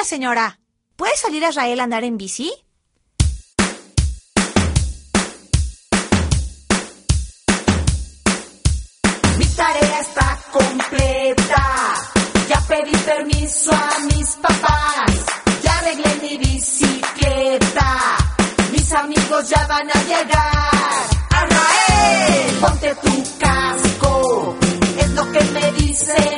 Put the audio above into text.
señora. ¿Puede salir a Israel a andar en bici? Mi tarea está completa. Ya pedí permiso a mis papás. Ya arreglé mi bicicleta. Mis amigos ya van a llegar. ¡Israel! Ponte tu casco. Es lo que me dice